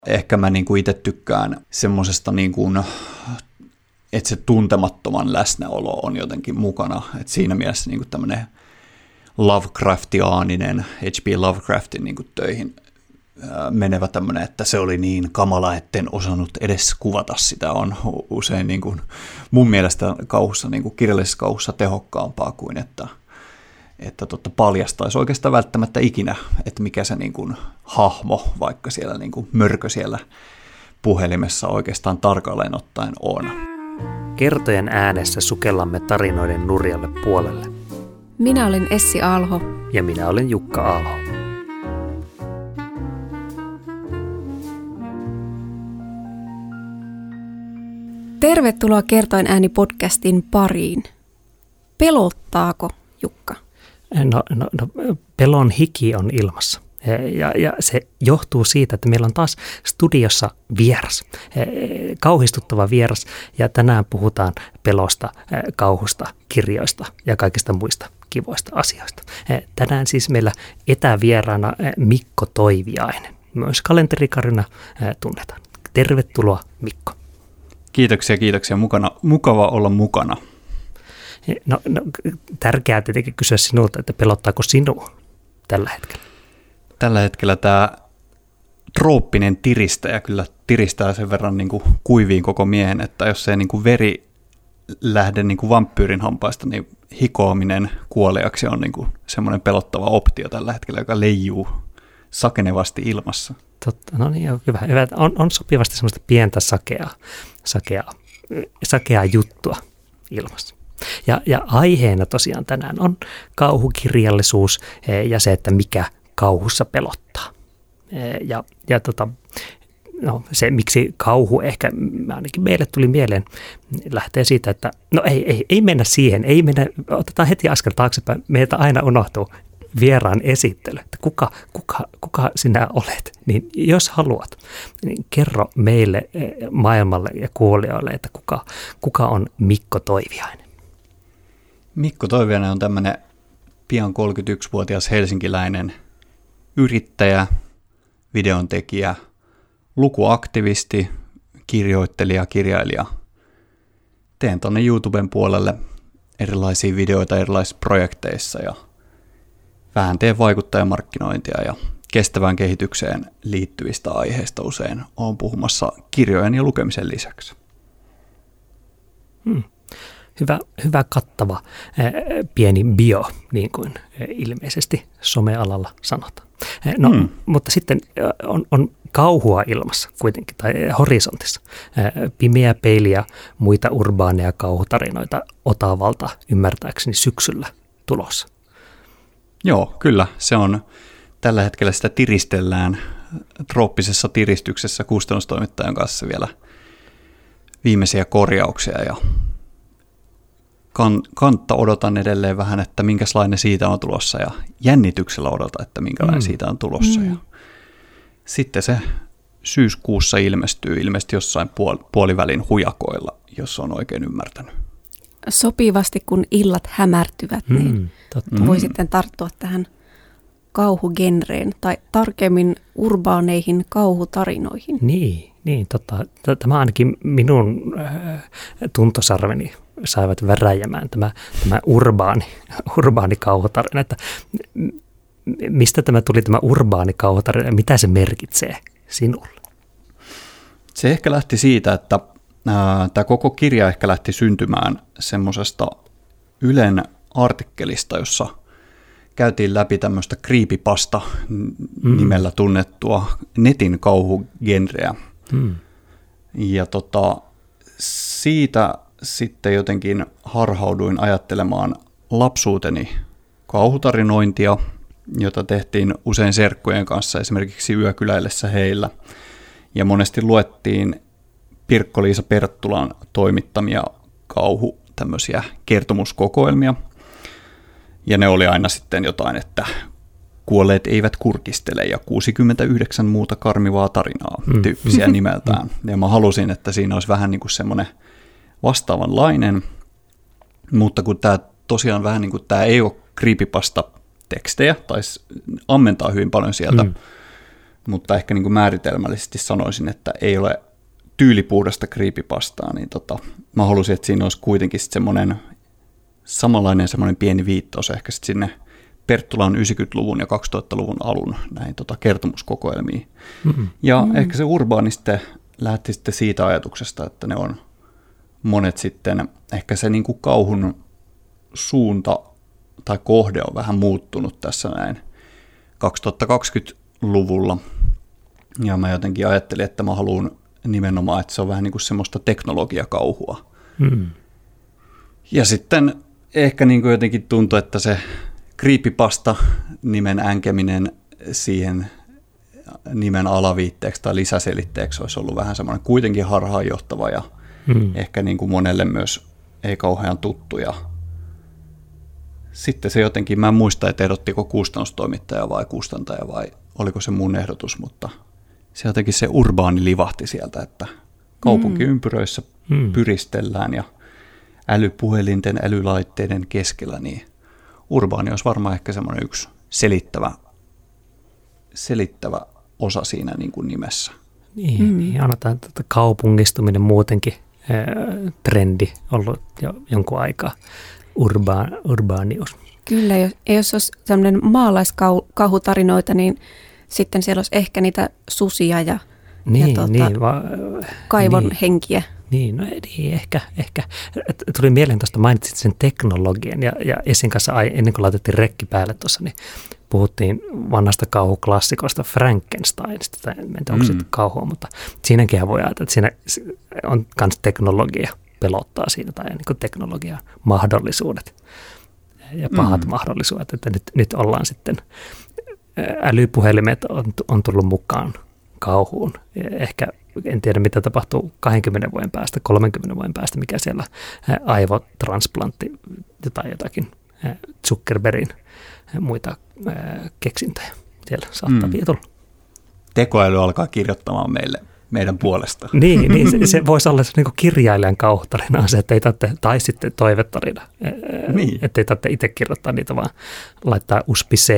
Ehkä mä niin kuin itse tykkään semmosesta, niin kuin, että se tuntemattoman läsnäolo on jotenkin mukana. Että siinä mielessä niin kuin tämmöinen Lovecraftiaaninen, H.P. Lovecraftin niin kuin töihin menevä tämmöinen, että se oli niin kamala, etten osannut edes kuvata sitä, on usein niin kuin mun mielestä kauhussa, niin kuin kirjallisessa kauhussa tehokkaampaa kuin että paljastaisi oikeastaan välttämättä ikinä, että mikä se niin kuin hahmo, vaikka siellä niin kuin mörkö siellä puhelimessa oikeastaan tarkalleen ottaen on. Kertojen äänessä sukellamme tarinoiden nurjalle puolelle. Minä olen Essi Alho. Ja minä olen Jukka Alho. Tervetuloa Kertojen ääni podcastin pariin. Pelottaako, Jukka? No, pelon hiki on ilmassa. Ja se johtuu siitä, että meillä on taas studiossa vieras, kauhistuttava vieras, ja tänään puhutaan pelosta, kauhusta, kirjoista ja kaikista muista kivoista asioista. Tänään siis meillä etävieraana Mikko Toiviainen, myös kalenterikarina tunnetaan. Tervetuloa, Mikko. Kiitoksia. Mukava olla mukana. No, tärkeää tietenkin kysyä sinulta, että pelottaako sinua tällä hetkellä? Tällä hetkellä tämä trooppinen tiristäjä kyllä tiristää sen verran niin kuin kuiviin koko miehen, että jos ei niin kuin veri lähde niin kuin vampyyrin hampaista, niin hikoaminen kuoleaksi on niin kuin semmoinen pelottava optio tällä hetkellä, joka leijuu sakenevasti ilmassa. Totta, no niin, hyvä. On sopivasti semmoista pientä sakeaa juttua ilmassa. Ja aiheena tosiaan tänään on kauhukirjallisuus ja se, että mikä kauhussa pelottaa. Se, miksi kauhu ehkä ainakin meille tuli mieleen, lähtee siitä, että no ei mennä siihen, otetaan heti askel taaksepäin, meiltä aina unohtuu vieraan esittely, että kuka sinä olet, niin jos haluat, niin kerro meille, maailmalle ja kuulijoille, että kuka on Mikko Toiviainen. Mikko Toiviainen on tämmöinen pian 31-vuotias helsinkiläinen yrittäjä, videontekijä, lukuaktivisti, kirjoittelija, kirjailija. Teen tuonne YouTuben puolelle erilaisia videoita erilaisissa projekteissa ja vähän teen vaikuttajamarkkinointia ja kestävään kehitykseen liittyvistä aiheista usein olen puhumassa kirjojen ja lukemisen lisäksi. Hyvä kattava pieni bio, niin kuin ilmeisesti somealalla sanotaan. Mutta sitten on kauhua ilmassa kuitenkin, tai horisontissa. Pimeä peili ja muita urbaaneja kauhutarinoita Otavalta ymmärtääkseni syksyllä tulossa. Joo, kyllä. Se on tällä hetkellä sitä tiristellään trooppisessa tiristyksessä kustannustoimittajan kanssa vielä viimeisiä korjauksia ja kantta odotan edelleen vähän, että minkälainen siitä on tulossa ja jännityksellä odotan, että minkälainen siitä on tulossa. Ja sitten se syyskuussa ilmeisesti jossain puolivälin hujakoilla, jos on oikein ymmärtänyt. Sopivasti, kun illat hämärtyvät, niin voi sitten tarttua tähän kauhugenreen tai tarkemmin urbaaneihin kauhutarinoihin. Niin, totta. Tämä ainakin minun tuntosarveni saivat väräjämään tämä urbaani kauhutarina. Että mistä tämä tuli tämä urbaani kauhutarina ja mitä se merkitsee sinulle? Se ehkä lähti siitä, että tämä koko kirja ehkä lähti syntymään semmoisesta Ylen artikkelista, jossa käytiin läpi tämmöistä creepypasta nimellä tunnettua netin kauhugenreä. Ja siitä sitten jotenkin harhauduin ajattelemaan lapsuuteni kauhutarinointia, jota tehtiin usein serkkujen kanssa esimerkiksi yökyläillessä heillä. Ja monesti luettiin Pirkko-Liisa Perttulan toimittamia tämmöisiä kertomuskokoelmia. Ja ne oli aina sitten jotain, että kuolleet eivät kurkistele ja 69 muuta karmivaa tarinaa tyyppisiä nimeltään. Ja mä halusin, että siinä olisi vähän niin kuin semmoinen vastaavanlainen, mutta kun tämä tosiaan vähän niin kuin tämä ei ole creepypasta tekstejä, tai ammentaa hyvin paljon sieltä, mutta ehkä niin kuin määritelmällisesti sanoisin, että ei ole tyylipuhdasta creepypastaa, niin mä halusin, että siinä olisi kuitenkin semmoinen samanlainen semmoinen pieni viittaus ehkä sitten sinne Perttulan 90-luvun ja 2000-luvun alun näihin kertomuskokoelmiin. Ja ehkä se urbaani sitten lähti sitten siitä ajatuksesta, että ne on monet sitten, ehkä se niin kuin kauhun suunta tai kohde on vähän muuttunut tässä näin 2020-luvulla. Ja mä jotenkin ajattelin, että mä haluan nimenomaan, että se on vähän niin kuin semmoista teknologiakauhua. Ja sitten ehkä niin kuin jotenkin tuntui, että se creepypasta nimen änkeminen siihen nimen alaviitteeksi tai lisäselitteeksi olisi ollut vähän semmoinen kuitenkin harhaanjohtava ja ehkä niin kuin monelle myös ei kauhean tuttu. Ja sitten se jotenkin, mä en muista, että ehdottiko kustannustoimittaja vai kustantaja vai oliko se mun ehdotus, mutta se jotenkin se urbaani livahti sieltä, että kaupunkiympyröissä pyristellään ja älypuhelinten, älylaitteiden keskellä, niin urbaani olisi varmaan ehkä semmoinen yksi selittävä osa siinä niin kuin nimessä. Niin, annetaan kaupungistuminen muutenkin trendi ollut jo jonkun aikaa, urbaanius. Kyllä, jos olisi sellainen maalaiskauhutarinoita, niin sitten siellä olisi ehkä niitä susia ja kaivon henkiä. Niin, ehkä. Tuli mieleen tuosta, mainitsit sen teknologian ja Esin kanssa ennen kuin laitettiin rekki päälle tuossa, niin puhuttiin vanhasta kauhuklassikosta Frankensteinista, tai en tiedä, onko siitä kauhua, mutta siinäkin voi ajatella, että siinä on myös teknologia pelottaa siinä, tai niin kuin teknologian mahdollisuudet ja pahat mahdollisuudet, että nyt ollaan sitten, älypuhelimet on tullut mukaan kauhuun. Ehkä en tiedä, mitä tapahtuu 20 vuoden päästä, 30 vuoden päästä, mikä siellä aivotransplantti tai jotakin Zuckerbergin muita keksintöjä siellä saattaa tulla. Tekoäly alkaa kirjoittamaan meidän puolesta. Niin se voisi olla se niin kuin kirjailijan kauhutarina, se, että ei tarvitse, tai sitten toivetarina, että ei tarvitse itse kirjoittaa niitä, vaan laittaa USB C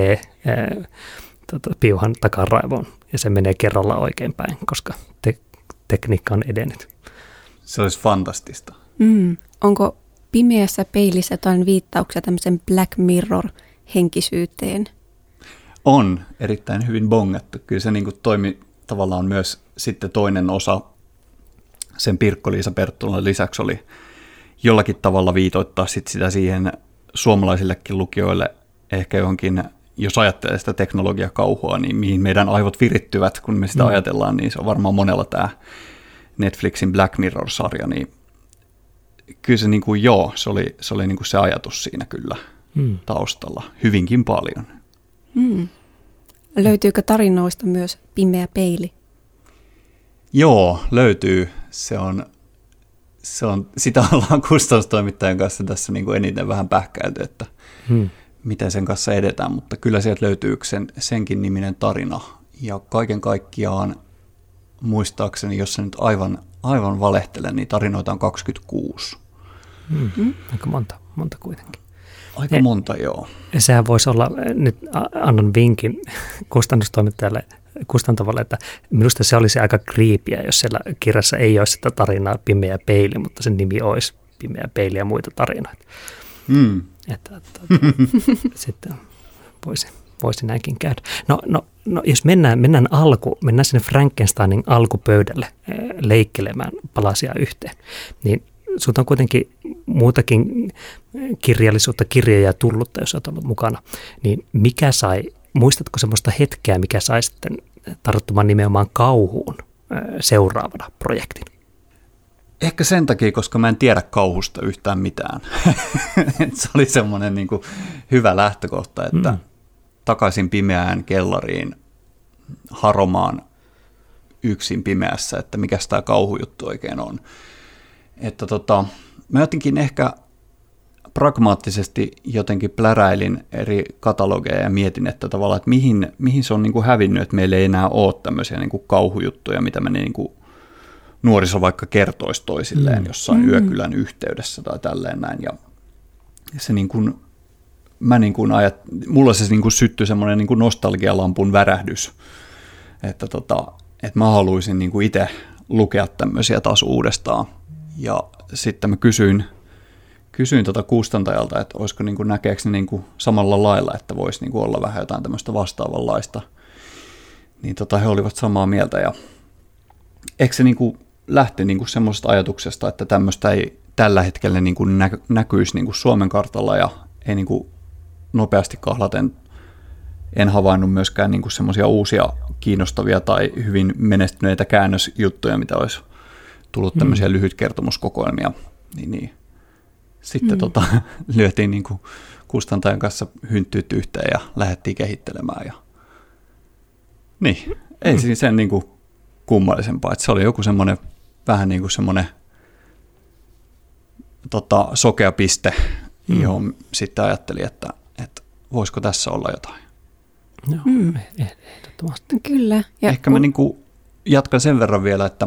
piuhan takaraivoon ja se menee kerralla oikeinpäin, koska tekniikka on edennyt. Se olisi fantastista. Onko pimeässä peilissä jotain viittauksia tämmöisen Black Mirror-henkisyyteen? On erittäin hyvin bongattu. Kyllä se niin kuin toimi tavallaan myös sitten toinen osa sen Pirkko-Liisa Perttulan lisäksi oli jollakin tavalla viitoittaa sit sitä siihen suomalaisillekin lukijoille ehkä johonkin, jos ajattelee sitä teknologiakauhua, niin mihin meidän aivot virittyvät, kun me sitä ajatellaan, niin se on varmaan monella tämä Netflixin Black Mirror-sarja, niin kyllä se, niin kuin, se oli niin kuin se ajatus siinä kyllä taustalla hyvinkin paljon. Löytyykö tarinoista myös pimeä peili? Joo, löytyy. Se on, sitä ollaan kustannustoimittajan kanssa tässä niin kuin eniten vähän pähkäilty, että miten sen kanssa edetään, mutta kyllä sieltä löytyy senkin niminen tarina. Ja kaiken kaikkiaan muistaakseni, jos se nyt aivan valehtele, niin tarinoita on 26. Aika monta kuitenkin. Aika monta, joo. Sehän voisi olla, nyt annan vinkin kustannustoimittajalle, kustantavalle, että minusta se olisi aika creepyä, jos siellä kirjassa ei olisi sitä tarinaa Pimeä peili, mutta sen nimi olisi Pimeä peili ja muita tarinoita. Että sitten voisi näinkin käydä. No jos mennään sinne Frankensteinin alkupöydälle leikkelemään palasia yhteen, niin sinulta on kuitenkin muutakin kirjallisuutta, kirjoja tullutta, jos olet ollut mukana, niin muistatko semmoista hetkeä, mikä sai sitten tarttumaan nimenomaan kauhuun seuraavana projektin? Ehkä sen takia, koska mä en tiedä kauhusta yhtään mitään. Se oli semmoinen niin kuin hyvä lähtökohta, että takaisin pimeään kellariin haromaan yksin pimeässä, että mikäs tämä kauhujuttu oikein on. Että mä jotenkin ehkä pragmaattisesti jotenkin pläräilin eri katalogeja ja mietin, että tavallaan, että mihin se on niin kuin hävinnyt, että meillä ei enää ole tämmöisiä niin kuin kauhujuttuja, mitä me niin kuin nuoriso vaikka kertoisi toisilleen jossain yökylän yhteydessä tai tälleen näin. Ja se niin kuin, mulla se niin kuin syttyi semmoinen niin kuin nostalgialampun värähdys että mä haluaisin niin kuin itse lukea tämmöisiä taas uudestaan. Ja sitten mä kysyin kustantajalta, että olisiko niin kuin, näkeekö ne niin kuin samalla lailla, että voisi niin kuin olla vähän jotain tämmöistä vastaavanlaista. Niin he olivat samaa mieltä. Ja eikö se niin kuin lähti niin kuin semmoisesta ajatuksesta, että tämmöistä ei tällä hetkellä niin kuin näkyisi niin kuin Suomen kartalla ja ei niin kuin nopeasti kahlaten. En havainnut myöskään niin kuin semmoisia uusia kiinnostavia tai hyvin menestyneitä käännösjuttuja, mitä olisi tullut tämmöisiä lyhytkertomuskokoelmia. Niin. Sitten lyötiin niin kuin kustantajan kanssa hynttyyt yhteen ja lähdettiin kehittelemään. Ja niin, ei siis sen niin kuin kummallisempaa. Että se oli joku semmoinen vähän niin kuin semmoinen sokea piste, johon sitten ajattelin, että voisiko tässä olla jotain. Joo, ehdottomasti. Kyllä. Ja ehkä mä niin kuin jatkan sen verran vielä, että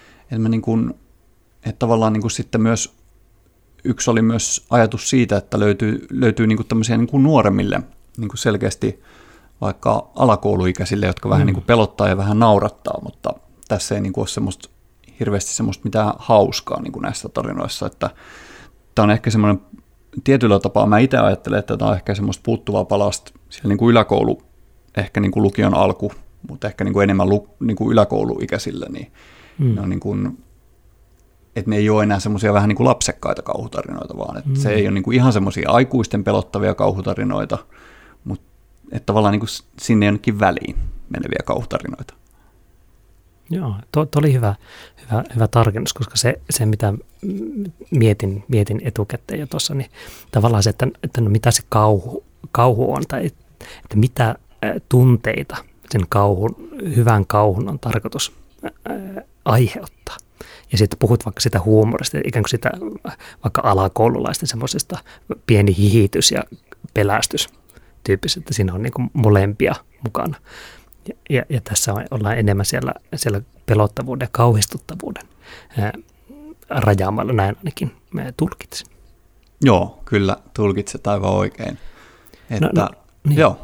tavallaan niin kuin sitten myös yksi oli myös ajatus siitä, että löytyy niin kuin tämmöisiä niin kuin nuoremmille niin kuin selkeästi vaikka alakouluikäisille, jotka vähän niin kuin pelottaa ja vähän naurattaa, mutta tässä ei niin kuin ole hirveästi semmoista mitään hauskaa niin kuin näissä tarinoissa, että tämä on ehkä semmoinen tietyllä tapaa, mä itse ajattelen, että tämä on ehkä semmoista puuttuvaa palasta siellä niin kuin yläkoulu, ehkä niin kuin lukion alku, mutta ehkä niin kuin enemmän niin kuin yläkouluikäisille, niin ne on niin kuin, että ne ei ole enää semmoisia vähän niin kuin lapsekkaita kauhutarinoita, vaan että se ei ole niin kuin ihan semmoisia aikuisten pelottavia kauhutarinoita, mutta että tavallaan niin kuin sinne jonnekin väliin meneviä kauhutarinoita. Joo, tuo oli hyvä tarkennus, koska se mitä mietin etukäteen jo tuossa, niin tavallaan se, että no mitä se kauhu on, tai että mitä tunteita sen hyvän kauhun on tarkoitus aiheuttaa. Ja sitten puhut vaikka sitä huumorista, ikään kuin sitä vaikka alakoululaisten semmoisesta pieni hihitys ja pelästys tyyppisesti, että siinä on niin kuin molempia mukana. Ja tässä ollaan enemmän siellä pelottavuuden ja kauhistuttavuuden rajaamalla, näin ainakin tulkitsin. Joo, kyllä tulkitset aivan oikein. Että, niin. Joo.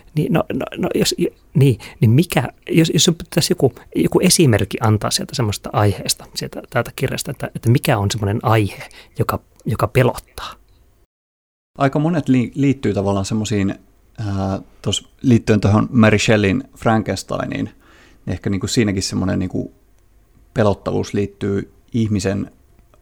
Niin mikä, jos pitäisi joku esimerkki antaa sieltä semmoista aiheesta, täältä kirjasta, että mikä on semmoinen aihe, joka pelottaa? Aika monet liittyy tavallaan semmoisiin, liittyen tuohon Mary Shelleyn Frankensteiniin, niin ehkä niin kuin siinäkin semmoinen niin kuin pelottavuus liittyy ihmisen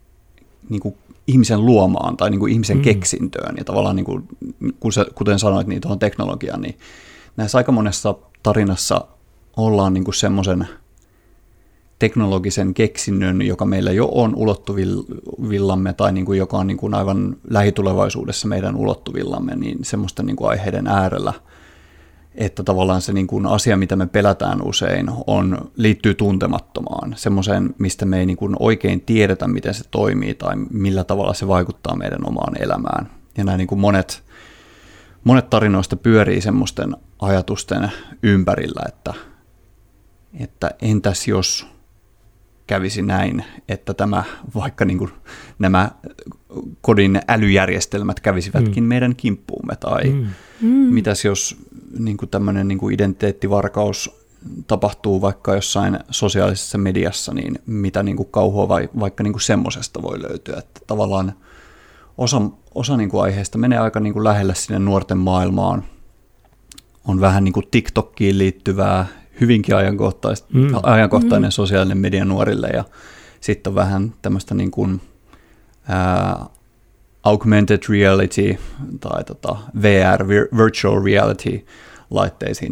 luomaan tai niin kuin ihmisen keksintöön ja tavallaan niin kuin, kuten sanoit, niin tuohon teknologiaan, niin näissä aika monessa tarinassa ollaan niin kuin semmoisen teknologisen keksinnön, joka meillä jo on ulottuvillamme tai niin kuin, joka on niin kuin aivan lähitulevaisuudessa meidän ulottuvillamme, niin semmoisten niin kuin aiheiden äärellä, että tavallaan se niin kuin asia, mitä me pelätään usein, liittyy tuntemattomaan, semmoiseen, mistä me ei niin kuin oikein tiedetä, miten se toimii tai millä tavalla se vaikuttaa meidän omaan elämään. Ja nämä niin kuin monet tarinoista pyörii semmoisten ajatusten ympärillä, että entäs jos kävisi näin, että vaikka niin kuin nämä kodin älyjärjestelmät kävisivätkin meidän kimppuumme, tai mitäs jos niin kuin tämmöinen niin kuin identiteettivarkaus tapahtuu vaikka jossain sosiaalisessa mediassa, niin mitä niin kuin kauhua vaikka niin kuin semmoisesta voi löytyä, että tavallaan osa niin kuin aiheesta menee aika niin kuin lähelle sinne nuorten maailmaan, on vähän niin kuin TikTokiin liittyvää, hyvinkin ajankohtainen sosiaalinen media nuorille, ja sitten on vähän tämmöistä niin kuin, augmented reality tai VR, virtual reality laitteisiin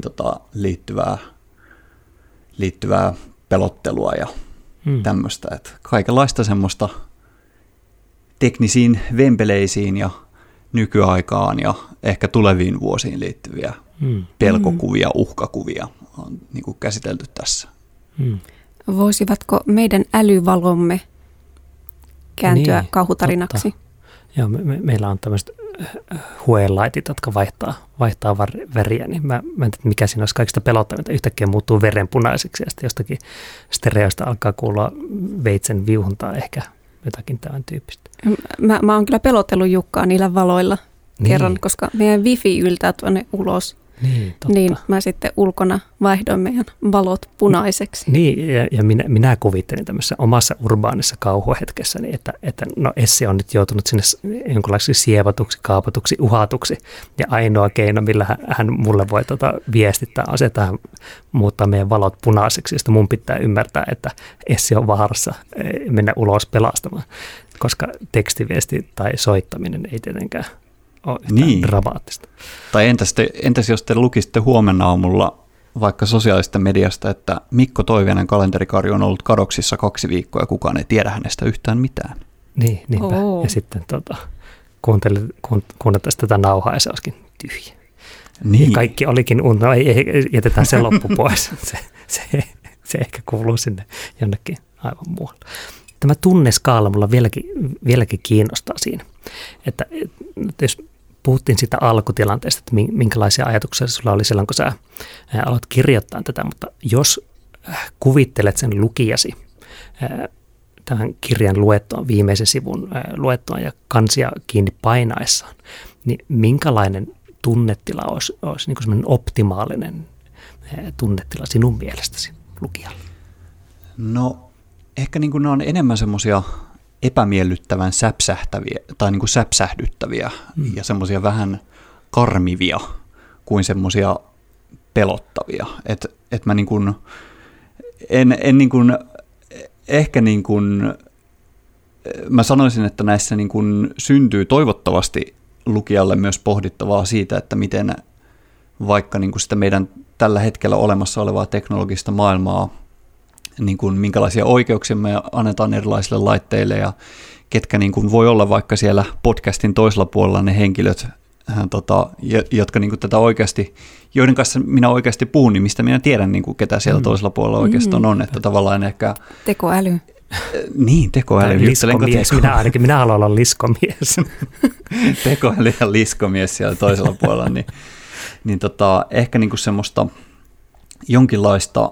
liittyvää pelottelua ja tämmöistä, että kaikenlaista semmoista teknisiin vempeleisiin ja nykyaikaan ja ehkä tuleviin vuosiin liittyviä pelkokuvia, uhkakuvia on niin kuin käsitelty tässä. Voisivatko meidän älyvalomme kääntyä kauhutarinaksi? Totta. Joo, meillä on tämmöiset huelaitit, jotka vaihtaa väriä, niin mä en tiedä, mikä siinä olisi kaikista pelottavinta. Yhtäkkiä muuttuu verenpunaiseksi ja sitten jostakin stereoista alkaa kuulla veitsen viuhuntaa, ehkä jotakin tämän tyyppistä. Mä oon kyllä pelotellut Jukkaa niillä valoilla kerran, koska meidän wifi yltää tuonne ulos. Niin, totta. Niin mä sitten ulkona vaihdoin meidän valot punaiseksi. Niin, ja minä kuvittelin tämmöisessä omassa urbaanissa kauhuhetkessäni, että no Essi on nyt joutunut sinne jonkinlaiseksi sievatuksi, kaapatuksi, uhatuksi. Ja ainoa keino, millä hän mulle voi viestittää asetaan muuttaa meidän valot punaiseksi, josta mun pitää ymmärtää, että Essi on vaarassa mennä ulos pelastamaan. Koska tekstiviesti tai soittaminen ei tietenkään ole yhtään dramaattista. Tai entäs jos te lukisitte huomenna aamulla vaikka sosiaalisesta mediasta, että Mikko Toiviainen kalenterikari on ollut kadoksissa 2 viikkoa ja kukaan ei tiedä hänestä yhtään mitään. Niin, niinpä. Ja sitten kuunneltaisiin tätä nauhaa ja se olisikin tyhjä. Niin. Ja kaikki olikin unta, jätetään se loppu pois. Se ehkä kuuluu sinne jonnekin aivan muualle. Tämä tunneskaala mulla vieläkin kiinnostaa siinä, että jos puhuttiin siitä alkutilanteesta, että minkälaisia ajatuksia sulla oli silloin, kun sä aloit kirjoittaa tätä, mutta jos kuvittelet sen lukijasi tämän kirjan luettuaan, viimeisen sivun luettuaan ja kansia kiinni painaessaan, niin minkälainen tunnetila olisi niin kuin semmoinen optimaalinen tunnetila sinun mielestäsi lukijalle? No ehkä niin kuin ne on enemmän semmoisia epämiellyttävän säpsähtäviä tai niin kuin säpsähdyttäviä ja semmoisia vähän karmivia kuin semmoisia pelottavia. Et mä niin kuin, en niin kuin, ehkä niin kuin, mä sanoisin, että näissä niin kuin syntyy toivottavasti lukijalle myös pohdittavaa siitä, että miten vaikka niin kuin sitä meidän tällä hetkellä olemassa olevaa teknologista maailmaa, niin kuin minkälaisia oikeuksia me annetaan erilaisille laitteille ja ketkä niin kuin voi olla vaikka siellä podcastin toisella puolella ne henkilöt, jotka niin kuin tätä oikeasti, joiden kanssa minä oikeasti puhun, niin mistä minä tiedän, niin kuin ketä siellä toisella puolella oikeastaan on, että tavallaan ehkä... Tekoäly. Niin, tekoäly. Liskomies, minä haluan olla liskomies. Tekoäly ja liskomies siellä toisella puolella, niin ehkä niin kuin semmoista jonkinlaista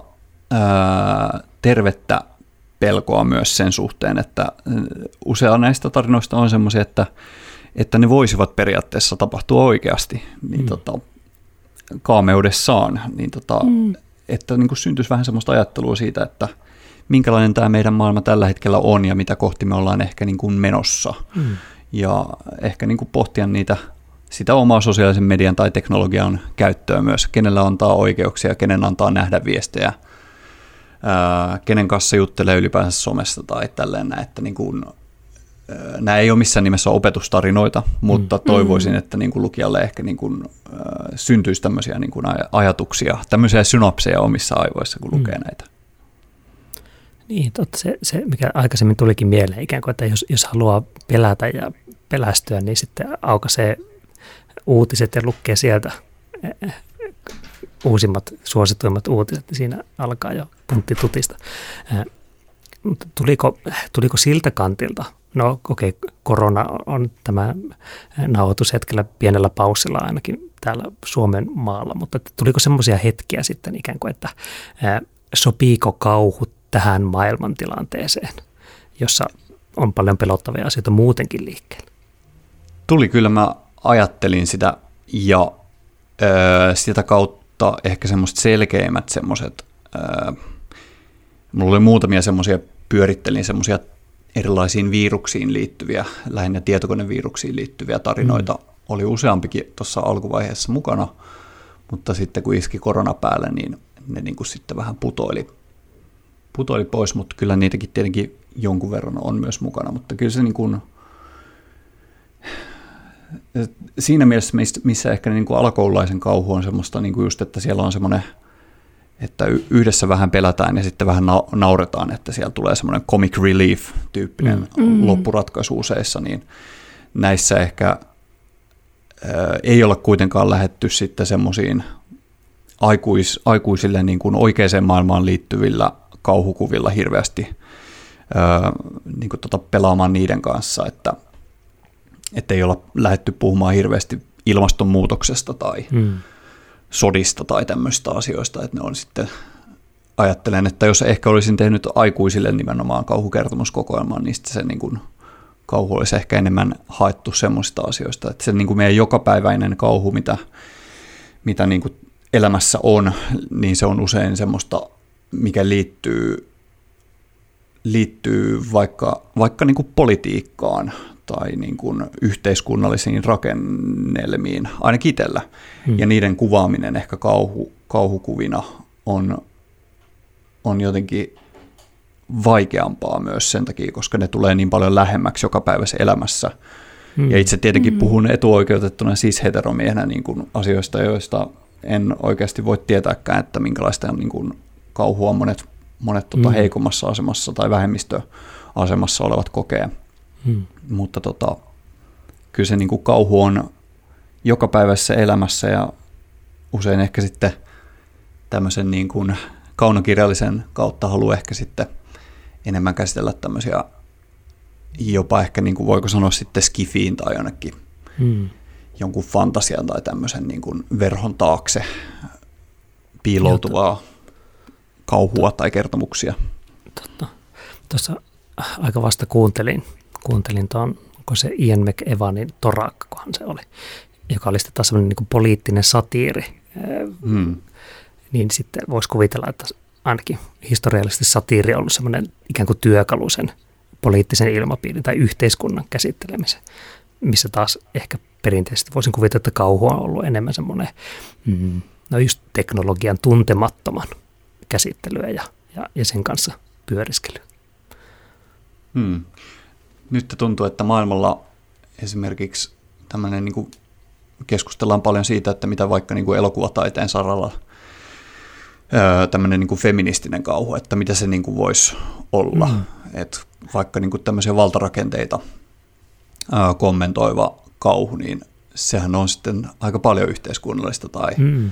tervettä pelkoa myös sen suhteen, että usea näistä tarinoista on semmoisia, että ne voisivat periaatteessa tapahtua oikeasti niin kaameudessaan, niin että niin kuin syntyisi vähän semmoista ajattelua siitä, että minkälainen tämä meidän maailma tällä hetkellä on ja mitä kohti me ollaan ehkä niin kuin menossa. Ja ehkä niin kuin pohtia sitä omaa sosiaalisen median tai teknologian käyttöä myös, kenellä antaa oikeuksia, kenen antaa nähdä viestejä, kenen kanssa juttelee ylipäänsä somessa tai tälleen näin, että niin kuin, nämä ei ole missään nimessä opetustarinoita, mutta toivoisin, että niin kuin lukijalle ehkä niin kuin, syntyisi tämmöisiä niin kuin ajatuksia, tämmöisiä synapseja omissa aivoissa, kun lukee näitä. Niin, totta. Se, mikä aikaisemmin tulikin mieleen, ikään kuin, että jos haluaa pelätä ja pelästyä, niin sitten aukaisee uutiset ja lukee sieltä uusimmat, suosituimmat uutiset, niin siinä alkaa jo puntti tutista. Mutta tuliko siltä kantilta, no okei, korona on tämä nauhoitushetkellä pienellä paussilla ainakin täällä Suomen maalla, mutta tuliko semmoisia hetkiä sitten ikään kuin, että sopiiko kauhu tähän maailmantilanteeseen, jossa on paljon pelottavia asioita muutenkin liikkeellä? Tuli kyllä, mä ajattelin sitä ja sitä kautta ehkä semmoiset selkeimmät semmoiset, mulla oli muutamia semmoisia, pyörittelin semmoisia erilaisiin viruksiin liittyviä, lähinnä tietokoneviruksiin liittyviä tarinoita, oli useampikin tuossa alkuvaiheessa mukana, mutta sitten kun iski korona päälle, niin ne niin kuin sitten vähän putoili pois, mutta kyllä niitäkin tietenkin jonkun verran on myös mukana, mutta kyllä se niin kuin, siinä mielessä, missä ehkä niin kuin alakoululaisen kauhu on semmoista niin kuin just, että siellä on semmoinen, että yhdessä vähän pelätään ja sitten vähän nauretaan, että siellä tulee semmoinen comic relief-tyyppinen loppuratkaisu useissa, niin näissä ehkä ei ole kuitenkaan lähdetty sitten semmoisiin aikuisille niin kuin oikeaan maailmaan liittyvillä kauhukuvilla hirveästi niin kuin pelaamaan niiden kanssa, että ei olla lähdetty puhumaan hirveästi ilmastonmuutoksesta tai sodista tai tämmöistä asioista, että ne on sitten, ajattelen, että jos ehkä olisin tehnyt aikuisille nimenomaan kauhukertomuskokoelman, niin sitten se niin kuin kauhu olisi ehkä enemmän haettu semmoista asioista, että se niin kuin meidän jokapäiväinen kauhu, mitä niin kuin elämässä on, niin se on usein semmoista, mikä liittyy vaikka niin kuin politiikkaan tai niin kuin yhteiskunnallisiin rakennelmiin, ainakin itsellä. Ja niiden kuvaaminen ehkä kauhukuvina on jotenkin vaikeampaa myös sen takia, koska ne tulee niin paljon lähemmäksi jokapäiväisessä elämässä. Ja itse tietenkin puhun etuoikeutettuna cis-heteromiehenä niin kuin asioista, joista en oikeasti voi tietääkään, että minkälaista niin kuin kauhua monet heikommassa asemassa tai vähemmistöasemassa olevat kokee. Mutta kyllä se niin kuin kauhu on jokapäiväisessä elämässä ja usein ehkä sitten tämmöisen niin kuin kaunokirjallisen kautta haluaa ehkä sitten enemmän käsitellä tämmöisiä jopa ehkä niin kuin voiko sanoa sitten skifiin tai jonnekin jonkun fantasian tai tämmöisen niin kuin verhon taakse piiloutuvaa kauhua tai kertomuksia. Totta. Tuossa aika vasta kuuntelin tuon, onko se Ian McEvanin Torakkohan se oli, joka oli sitten taas sellainen niin kuin poliittinen satiiri. Niin sitten voisi kuvitella, että ainakin historiallisesti satiiri on ollut semmoinen ikään kuin työkalu sen poliittisen ilmapiirin tai yhteiskunnan käsittelemisen, missä taas ehkä perinteisesti voisin kuvitella, että kauhu on ollut enemmän semmoinen just teknologian tuntemattoman käsittelyä ja sen kanssa pyöriskelyä. Nyt tuntuu, että maailmalla esimerkiksi tämmöinen, niin kuin keskustellaan paljon siitä, että mitä vaikka niin kuin elokuvataiteen saralla tämmöinen niin kuin feministinen kauhu, että mitä se niin kuin voisi olla. Että vaikka niin kuin tämmöisiä valtarakenteita kommentoiva kauhu, niin sehän on sitten aika paljon yhteiskunnallista tai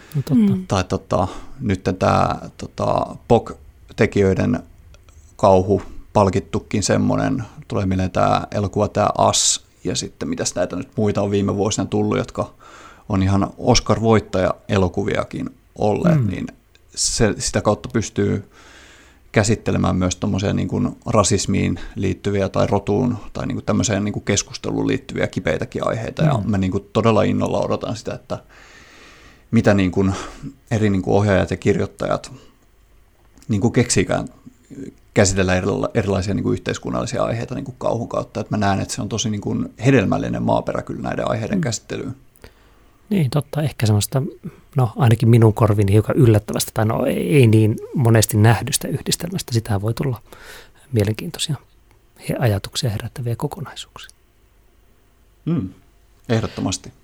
nyt tämä POC-tekijöiden kauhu palkittukin semmoinen, tulee mieleen tämä elokuva, tämä Us, ja sitten mitäs näitä nyt muita on viime vuosina tullut, jotka on ihan Oscar-voittaja-elokuviakin olleet, niin sitä kautta pystyy käsittelemään myös tommoisia niin kuin rasismiin liittyviä tai rotuun tai niin kuin tämmöiseen niin kuin keskusteluun liittyviä kipeitäkin aiheita. Ja mä niin kuin todella innolla odotan sitä, että mitä niin kuin eri niin kuin ohjaajat ja kirjoittajat niin kuin keksikään käsitellä erilaisia niin kuin yhteiskunnallisia aiheita niin kuin kauhun kautta. Että mä näen, että se on tosi niin kuin hedelmällinen maaperä kyllä näiden aiheiden käsittelyyn. Niin, totta. Ehkä semmoista, ainakin minun korviin hiukan yllättävästä, tai ei niin monesti nähdystä yhdistelmästä. Sitähän voi tulla mielenkiintoisia ajatuksia herättäviä kokonaisuuksia. Ehdottomasti.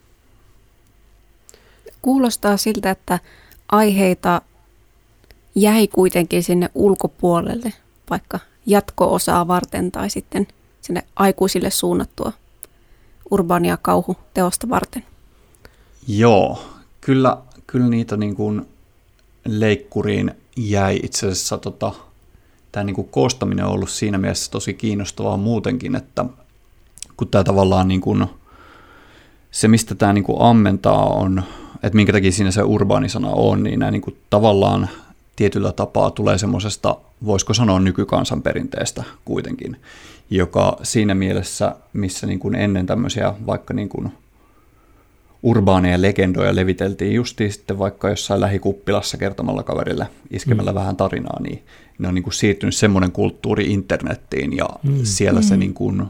Kuulostaa siltä, että aiheita jäi kuitenkin sinne ulkopuolelle, vaikka jatko-osaa varten tai sitten sinne aikuisille suunnattua urbaania kauhuteosta varten. Joo, kyllä niitä niin kuin leikkuriin jäi itse asiassa tämä niin kuin koostaminen on ollut siinä mielessä tosi kiinnostavaa muutenkin, että kun tämä tavallaan niin kuin, se mistä tämä niin kuin ammentaa on, että minkä takia siinä se urbaanisana on, niin nämä niin kuin tavallaan tietyllä tapaa tulee semmoisesta, voisiko sanoa nykykansanperinteestä kuitenkin, joka siinä mielessä, missä niin kuin ennen tämmöisiä vaikka niin kuin urbaaneja legendoja leviteltiin justiin sitten vaikka jossain lähikuppilassa kertomalla kaverille iskemällä vähän tarinaa, niin ne on niin kuin siirtynyt semmoinen kulttuuri internettiin ja siellä se niin kuin,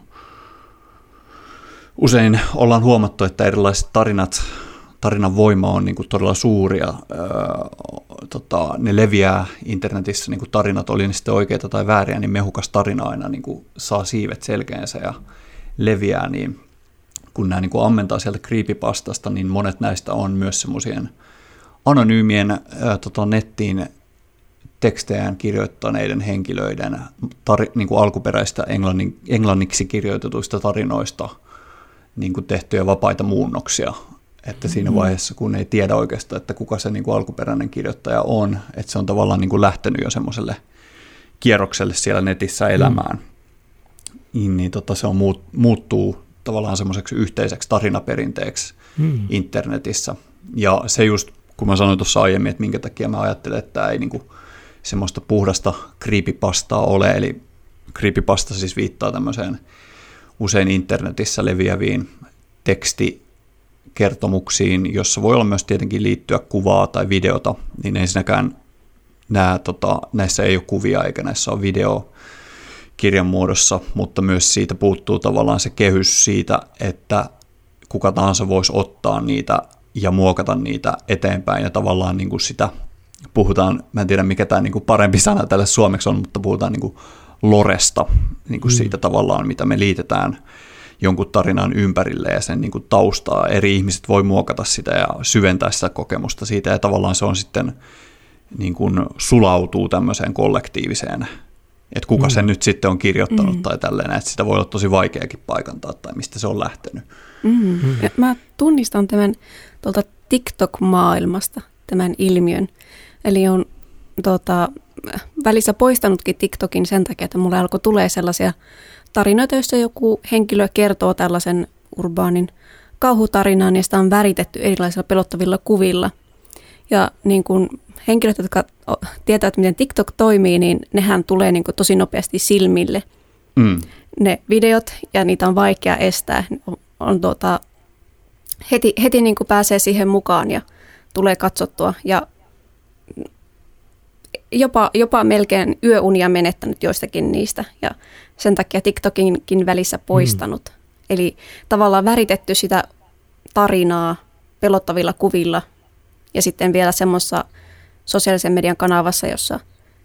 usein ollaan huomattu, että erilaiset tarinan voima on niin kuin todella suuri ja ne leviää internetissä, niin kuin tarinat, oli ne sitten oikeita tai vääriä, niin mehukas tarina aina niin kuin saa siivet selkeänsä ja leviää, niin kun nämä niin kuin ammentaa sieltä creepypastasta, niin monet näistä on myös semmoisien anonyymien nettiin tekstejään kirjoittaneiden henkilöiden niin kuin alkuperäistä englanniksi kirjoitetuista tarinoista niin kuin tehtyjä vapaita muunnoksia. Että siinä vaiheessa, kun ei tiedä oikeastaan, että kuka se niin kuin alkuperäinen kirjoittaja on, että se on tavallaan niin kuin lähtenyt jo semmoiselle kierrokselle siellä netissä elämään, niin se on muuttuu tavallaan semmoiseksi yhteiseksi tarinaperinteeksi internetissä. Ja se just, kun mä sanoin tuossa aiemmin, että minkä takia mä ajattelen, että tämä ei niinku semmoista puhdasta creepypastaa ole, eli creepypasta siis viittaa tämmöiseen usein internetissä leviäviin kertomuksiin, jossa voi olla myös tietenkin liittyä kuvaa tai videota, niin ensinnäkään näissä ei ole kuvia eikä näissä ole video kirjan muodossa, mutta myös siitä puuttuu tavallaan se kehys siitä, että kuka tahansa voisi ottaa niitä ja muokata niitä eteenpäin ja tavallaan niin kuin sitä puhutaan, mä en tiedä mikä tämä niin kuin parempi sana tälle suomeksi on, mutta puhutaan niin kuin loresta, niin kuin siitä tavallaan, mitä me liitetään jonkun tarinan ympärille ja sen niin kuin taustaa. Eri ihmiset voi muokata sitä ja syventää sitä kokemusta siitä ja tavallaan se on sitten niin kuin sulautuu tämmöiseen kollektiiviseen, että kuka sen nyt sitten on kirjoittanut tai tälleen, että sitä voi olla tosi vaikeakin paikantaa tai mistä se on lähtenyt. Mä tunnistan tämän tuolta TikTok-maailmasta, tämän ilmiön. Eli on välissä poistanutkin TikTokin sen takia, että mulle alkoi tulee sellaisia tarinoita, joissa joku henkilö kertoo tällaisen urbaanin kauhutarinan ja sitä on väritetty erilaisilla pelottavilla kuvilla. Ja niin kuin henkilöt, jotka tietävät, miten TikTok toimii, niin nehän tulee niin kuin tosi nopeasti silmille. Ne videot, ja niitä on vaikea estää. Heti niin kuin pääsee siihen mukaan ja tulee katsottua. Ja jopa melkein yöunia menettänyt joistakin niistä, ja sen takia TikTokinkin välissä poistanut. Eli tavallaan väritetty sitä tarinaa pelottavilla kuvilla, ja sitten vielä semmoisessa sosiaalisen median kanavassa, jossa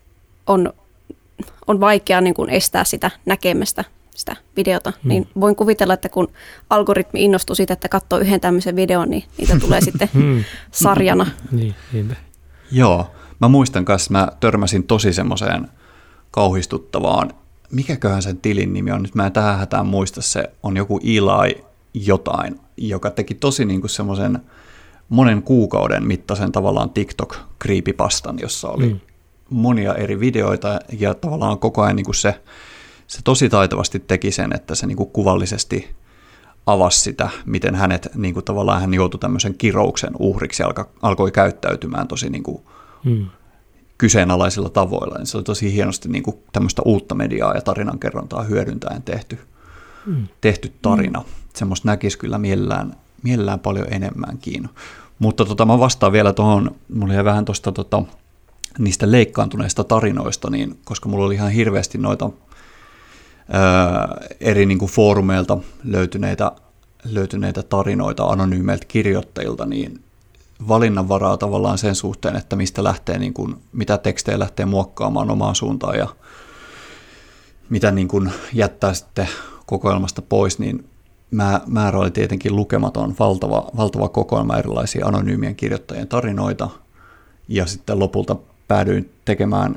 on vaikea niin kuin estää sitä näkemästä, sitä videota. Niin voin kuvitella, että kun algoritmi innostuu siitä, että katsoo yhden tämmöisen videon, niin niitä tulee sitten sarjana. Niin. Joo, mä muistan kanssa, mä törmäsin tosi semmoiseen kauhistuttavaan, mikäköhän sen tilin nimi on, nyt mä en tähän hätään muista, se on joku Eli jotain, joka teki tosi niin kuin semmoisen monen kuukauden mittaisen tavallaan TikTok-creepypastan, jossa oli monia eri videoita ja tavallaan koko ajan niin kuin se tosi taitavasti teki sen, että se niin kuin kuvallisesti avasi sitä, miten hänet niin kuin tavallaan hän joutui tämmöisen kirouksen uhriksi ja alkoi käyttäytymään tosi niin kuin kyseenalaisilla tavoilla. Se oli tosi hienosti niin kuin tämmöistä uutta mediaa ja tarinankerrontaa hyödyntäen tehty tarina. Semmoista näkisi kyllä mielellään paljon enemmänkin. Mutta mä vastaan vielä tuohon, mulla jäi vähän tuosta niistä leikkaantuneista tarinoista, niin, koska mulla oli ihan hirveästi noita eri niin kuin foorumeilta löytyneitä tarinoita anonyymeiltä kirjoittajilta, niin valinnanvaraa tavallaan sen suhteen, että mistä lähtee, niin kuin, mitä tekstejä lähtee muokkaamaan omaan suuntaan ja mitä niin kuin jättää sitten kokoelmasta pois, niin määrä oli tietenkin lukematon, valtava kokoelma erilaisia anonyymien kirjoittajien tarinoita, ja sitten lopulta päädyin tekemään,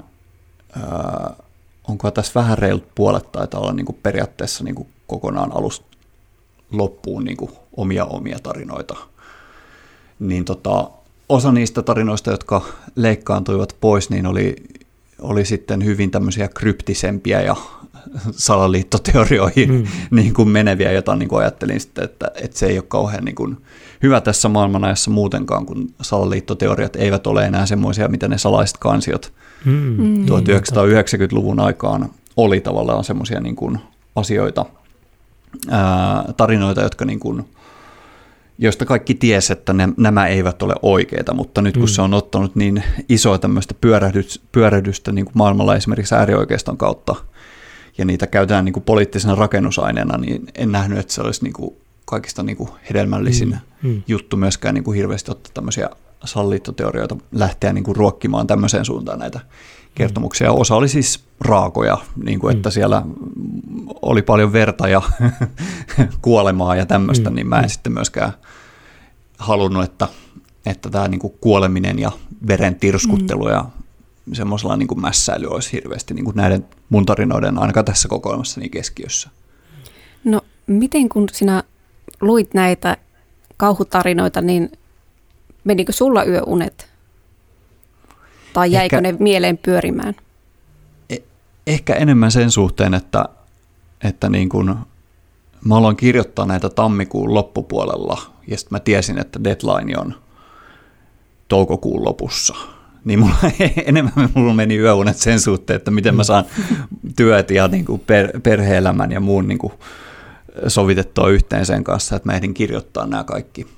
onko tässä vähän reilut puolet, taitaa olla niin kuin periaatteessa niin kuin kokonaan alusta loppuun niin kuin omia tarinoita. Niin osa niistä tarinoista, jotka leikkaantuivat pois, niin oli sitten hyvin tämmöisiä kryptisempiä ja salaliittoteorioihin niin kuin meneviä, jota niin kuin ajattelin sitten, että se ei ole kauhean niin kuin hyvä tässä maailmanajassa muutenkaan, kun salaliittoteoriat eivät ole enää semmoisia, mitä ne salaiset kansiot 1990-luvun aikaan oli tavallaan semmoisia niin kuin asioita, tarinoita, jotka niin kuin, joista kaikki tiesi, että nämä eivät ole oikeita, mutta nyt kun se on ottanut niin isoa tämmöistä pyörähdystä niin kuin maailmalla esimerkiksi äärioikeiston kautta, ja niitä käytetään niin kuin poliittisena rakennusaineena, niin en nähnyt, että se olisi niin kuin kaikista niin kuin hedelmällisin juttu myöskään niin kuin hirveästi ottaa tämmöisiä salaliittoteorioita, lähteä niin kuin ruokkimaan tämmöiseen suuntaan näitä kertomuksia. Osa oli siis raakoja, niin kuin, että siellä oli paljon verta ja kuolemaa ja tämmöistä, niin mä en sitten myöskään halunnut, että tämä niin kuin kuoleminen ja veren tirskuttelu ja semmoisella niin kuin mässäily olisi hirveästi niin kuin näiden mun tarinoiden ainakaan tässä kokoelmassa niin keskiössä. No miten kun sinä luit näitä kauhutarinoita, niin menikö sulla yöunet? Tai jäikö ne mieleen pyörimään? Ehkä enemmän sen suhteen, että niin kuin mä aloin kirjoittaa näitä tammikuun loppupuolella, ja sitten mä tiesin, että deadline on toukokuun lopussa. Niin enemmän mulla meni yöunet sen suhteen, että miten mä saan työt ja niin kuin perhe-elämän ja muun niin kuin sovitettua yhteen sen kanssa, että mä ehdin kirjoittaa nämä kaikki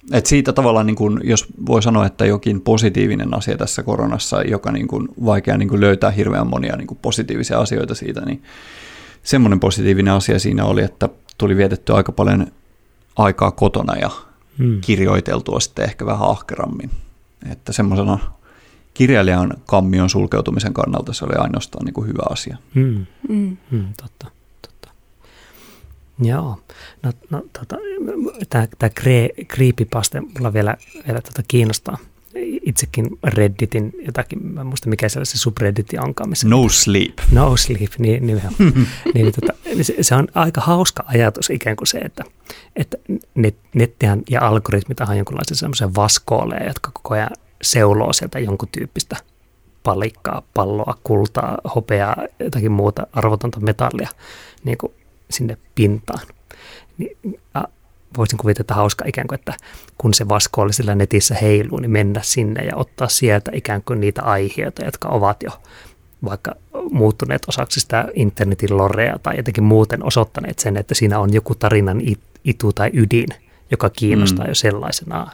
että siitä tavallaan, niin kuin, jos voi sanoa, että jokin positiivinen asia tässä koronassa, joka niin kuin, vaikea niin kuin löytää hirveän monia niin kuin positiivisia asioita siitä, niin semmoinen positiivinen asia siinä oli, että tuli vietettyä aika paljon aikaa kotona ja kirjoiteltua sitten ehkä vähän ahkerammin. Että semmoisena kirjailijan kammion sulkeutumisen kannalta se oli ainoastaan niin kuin hyvä asia. Totta. Joo. Tämä creepypasta mulla vielä kiinnostaa. Itsekin Redditin jotakin, mä en muista mikä se subredditin onkaan. No Sleep. No Sleep, niin se on aika hauska ajatus ikään kuin se, että nettihän ja algoritmit on jonkunlaisia semmoisia vaskooleja, jotka koko ajan seuloo sieltä jonkun tyyppistä palikkaa, palloa, kultaa, hopeaa, jotakin muuta arvotonta metallia niin kuin sinne pintaan. Voisin kuvitella, että hauska ikään kuin, että kun se vaskooli sillä netissä heiluu, niin mennä sinne ja ottaa sieltä ikään kuin niitä aiheita, jotka ovat jo vaikka muuttuneet osaksi sitä internetin lorea tai jotenkin muuten osoittaneet sen, että siinä on joku tarinan itu tai ydin, joka kiinnostaa jo sellaisenaan.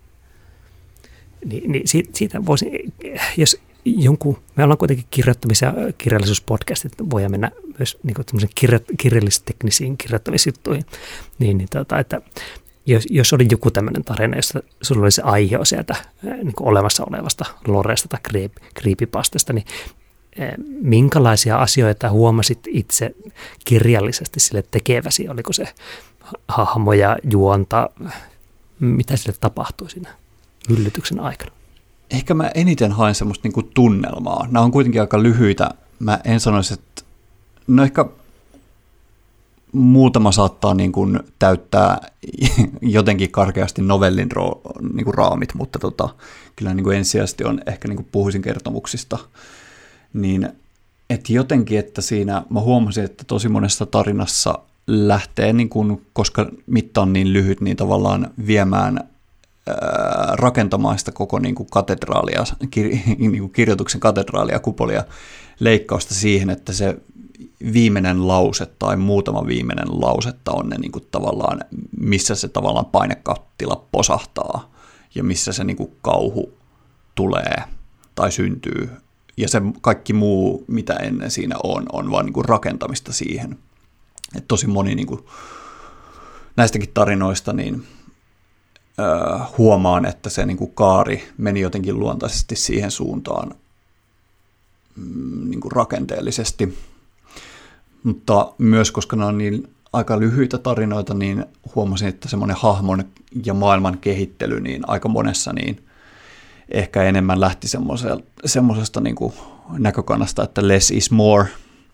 Niin siitä voisin, jos jonkun, me ollaan kuitenkin kirjoittamisia kirjallisuuspodcastit, voidaan mennä myös niin kirjallisteknisiin kirjoittamisjuttuihin, että jos oli joku tämmöinen tarina, jossa sulla oli se aihe sieltä niin olemassa olevasta loreesta tai creepypastasta, niin minkälaisia asioita huomasit itse kirjallisesti sille tekeväsi? Oliko se hahmoja, juonta, mitä sille tapahtui siinä yllytyksen aikana? Ehkä mä eniten haen semmoista niinku tunnelmaa. Nämä on kuitenkin aika lyhyitä. Mä en sanoisi, että no ehkä muutama saattaa niin kuin täyttää jotenkin karkeasti novellin niin kuin raamit, mutta kyllä niin kuin ensisijaisesti on ehkä niin kuin puhuisin kertomuksista. Niin, että jotenkin, että siinä mä huomasin, että tosi monessa tarinassa lähtee, niin kuin, koska mitta on niin lyhyt, niin tavallaan viemään rakentamaan sitä koko niin kuin katedraalia, niin kuin kirjoituksen katedraalia, kupolia, leikkausta siihen, että se viimeinen lause tai muutama viimeinen lausetta on ne niin kuin tavallaan, missä se tavallaan painekattila posahtaa ja missä se niin kuin kauhu tulee tai syntyy. Ja se kaikki muu, mitä ennen siinä on vaan niin kuin rakentamista siihen. Et tosi moni niin kuin näistäkin tarinoista niin huomaan, että se niin kuin kaari meni jotenkin luontaisesti siihen suuntaan niin kuin rakenteellisesti. Mutta myös, koska ne on niin aika lyhyitä tarinoita, niin huomasin, että semmoinen hahmon ja maailman kehittely niin aika monessa niin ehkä enemmän lähti semmoisesta niin kuin näkökannasta, että less is more.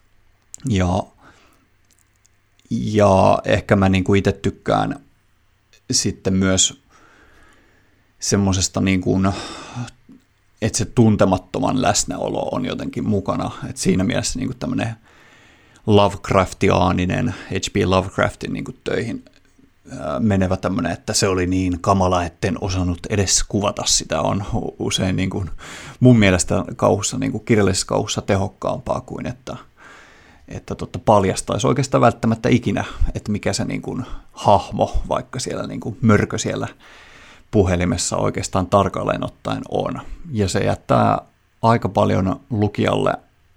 Ja ehkä mä niin kuin itse tykkään sitten myös semmoisesta, niin kuin, että se tuntemattoman läsnäolo on jotenkin mukana. Että siinä mielessä niin kuin tämmöinen Lovecraftiaaninen, H.P. Lovecraftin niin kuin töihin menevä tämmöinen, että se oli niin kamala, etten osannut edes kuvata sitä, on usein niin kuin mun mielestä kauhussa, niin kuin kirjallisessa kauhussa tehokkaampaa kuin että paljastaisi oikeastaan välttämättä ikinä, että mikä se niin kuin hahmo, vaikka siellä niin kuin mörkö siellä puhelimessa oikeastaan tarkalleen ottaen on. Ja se jättää aika paljon lukijalle,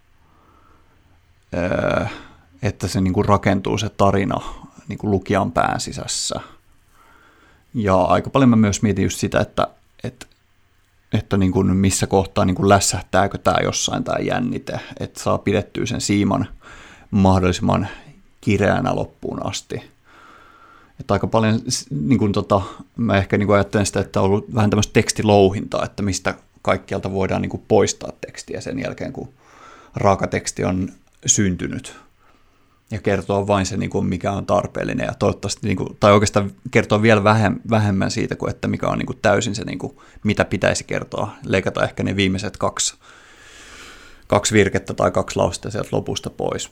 että se niin kuin rakentuu se tarina niin kuin lukijan pään sisässä. Ja aika paljon mä myös mietin just sitä, että niin kuin missä kohtaa niin kuin lässähtääkö tämä jossain tämä jännite, että saa pidettyä sen siiman mahdollisimman kireänä loppuun asti. Että aika paljon, niin kuin mä ehkä niin kuin ajattelen sitä, että on ollut vähän tämmöistä tekstilouhintaa, että mistä kaikkialta voidaan niin kuin poistaa tekstiä sen jälkeen, kun raakateksti on syntynyt. Ja kertoa vain se, niin kuin mikä on tarpeellinen ja toivottavasti, niin kuin, tai oikeastaan kertoa vielä vähemmän siitä, kuin että mikä on niin kuin täysin se, niin kuin, mitä pitäisi kertoa. Leikata ehkä ne viimeiset kaksi virkettä tai 2 lausetta sieltä lopusta pois.